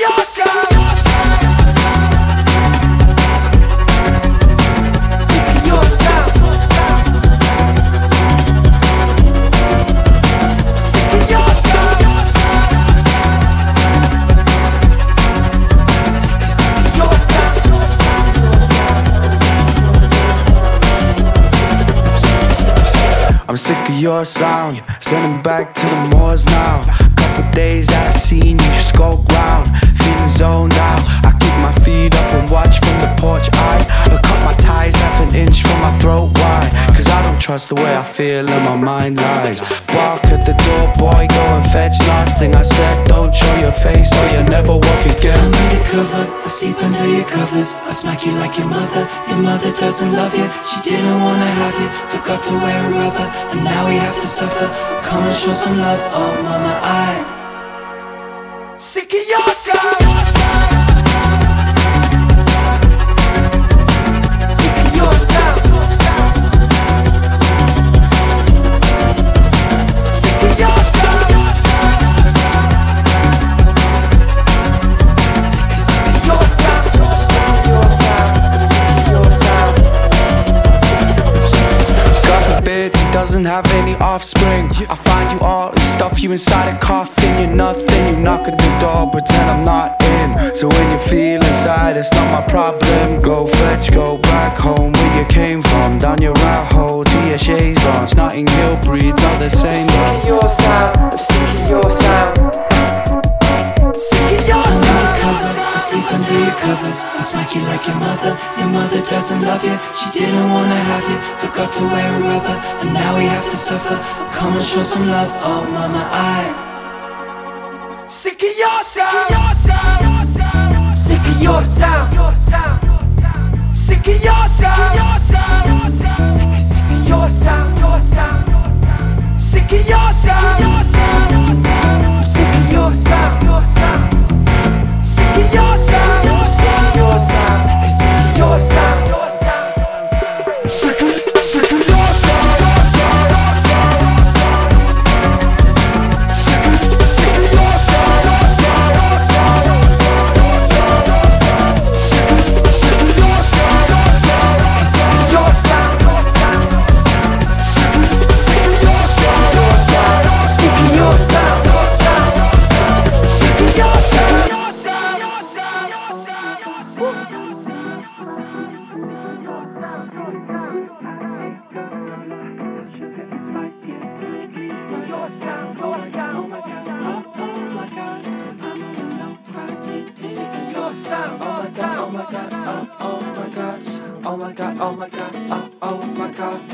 your sound. Sick of your sound. Sick of your sound. Sick of your sound. I'm sick of your sound, sending back to the moors now. Couple days that I seen you skulk round, feeling zoned out. I keep my feet up and watch from the porch. I cut my ties half an inch from my throat. Why? Cause I don't trust the way I feel and my mind lies. Walk at the door, boy, go and fetch. Last thing I said, don't show your face or you'll never walk again. I'm undercover, I sleep under your covers. I smack you like your mother doesn't love you. She didn't wanna have you, forgot to wear a rubber, and now we have to suffer. Come and show some love, oh mama, sick of your sound. Sick of your sound. Sick of your sound. Sick of your sound. Sick of your sound. Sick of your sound. God forbid he doesn't have any offspring. I find you all and stuff you inside a coffin. You're nothing, you knock at the door, pretend I'm not in. So when you feel inside, it's not my problem. Go fetch, go back home where you came from. Down your rat hole to your shades on. Notting Hill breeds all the same. Sick of your sound. I'm sick of your sound. Sick of your I'm sound. undercover, I sleep under your covers. I smack you like your mother doesn't love you. She didn't wanna have you, forgot to wear a rubber, and now we have to suffer. Come and show some love, oh mama, sick of your sound. Sick of your sound. Sick of your sound. Sick of your sound. Sick of your sound. Sick of your sound. Sick of your sound. Sick of your sound. Sick of your sound. Sick of your sound. oh my god, oh my god, oh my god, oh my god, oh my god.